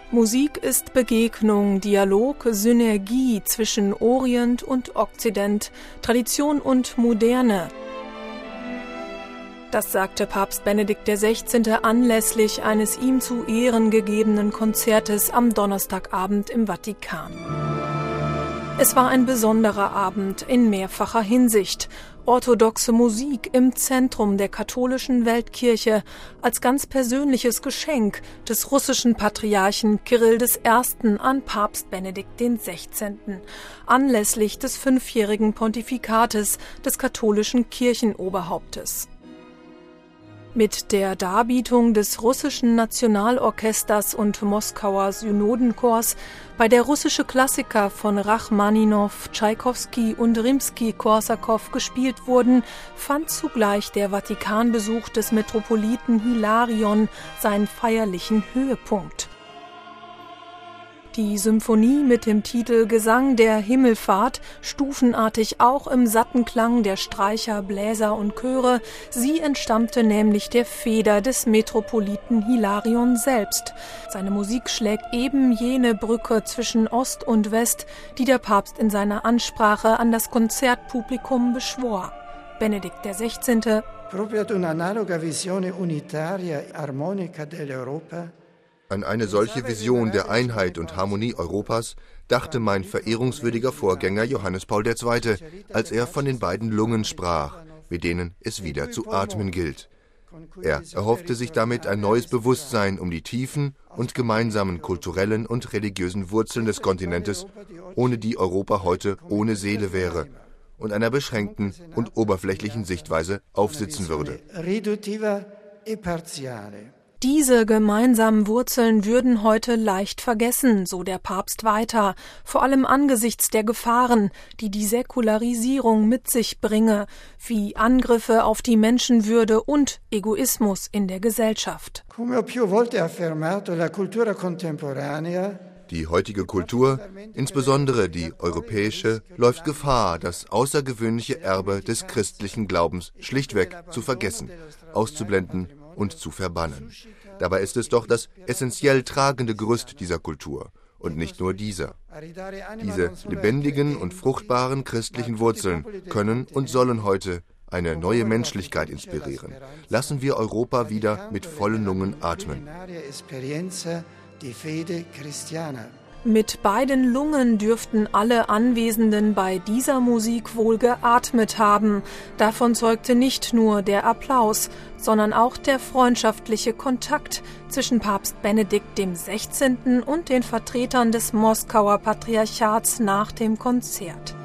Musik ist Begegnung, Dialog, Synergie zwischen Orient und Okzident, Tradition und Moderne. Das sagte Papst Benedikt XVI. Anlässlich eines ihm zu Ehren gegebenen Konzertes am Donnerstagabend im Vatikan. Es war ein besonderer Abend in mehrfacher Hinsicht. Orthodoxe Musik im Zentrum der katholischen Weltkirche als ganz persönliches Geschenk des russischen Patriarchen Kyrill I. an Papst Benedikt XVI. Anlässlich des 5-jährigen Pontifikates des katholischen Kirchenoberhauptes. Mit der Darbietung des russischen Nationalorchesters und Moskauer Synodenchors, bei der russische Klassiker von Rachmaninow, Tschaikowski und Rimski-Korsakow gespielt wurden, fand zugleich der Vatikanbesuch des Metropoliten Hilarion seinen feierlichen Höhepunkt. Die Symphonie mit dem Titel Gesang der Himmelfahrt, stufenartig auch im satten Klang der Streicher, Bläser und Chöre, sie entstammte nämlich der Feder des Metropoliten Hilarion selbst. Seine Musik schlägt eben jene Brücke zwischen Ost und West, die der Papst in seiner Ansprache an das Konzertpublikum beschwor. Benedikt XVI. Proprio ad un'analoga visione unitaria e armonica dell'Europa. An eine solche Vision der Einheit und Harmonie Europas dachte mein verehrungswürdiger Vorgänger Johannes Paul II., als er von den beiden Lungen sprach, mit denen es wieder zu atmen gilt. Er erhoffte sich damit ein neues Bewusstsein um die tiefen und gemeinsamen kulturellen und religiösen Wurzeln des Kontinentes, ohne die Europa heute ohne Seele wäre und einer beschränkten und oberflächlichen Sichtweise aufsitzen würde. Diese gemeinsamen Wurzeln würden heute leicht vergessen, so der Papst weiter, vor allem angesichts der Gefahren, die die Säkularisierung mit sich bringe, wie Angriffe auf die Menschenwürde und Egoismus in der Gesellschaft. Die heutige Kultur, insbesondere die europäische, läuft Gefahr, das außergewöhnliche Erbe des christlichen Glaubens schlichtweg zu vergessen, auszublenden und zu verbannen. Dabei ist es doch das essentiell tragende Gerüst dieser Kultur und nicht nur dieser. Diese lebendigen und fruchtbaren christlichen Wurzeln können und sollen heute eine neue Menschlichkeit inspirieren. Lassen wir Europa wieder mit vollen Lungen atmen. Mit beiden Lungen dürften alle Anwesenden bei dieser Musik wohl geatmet haben. Davon zeugte nicht nur der Applaus, sondern auch der freundschaftliche Kontakt zwischen Papst Benedikt XVI. Und den Vertretern des Moskauer Patriarchats nach dem Konzert.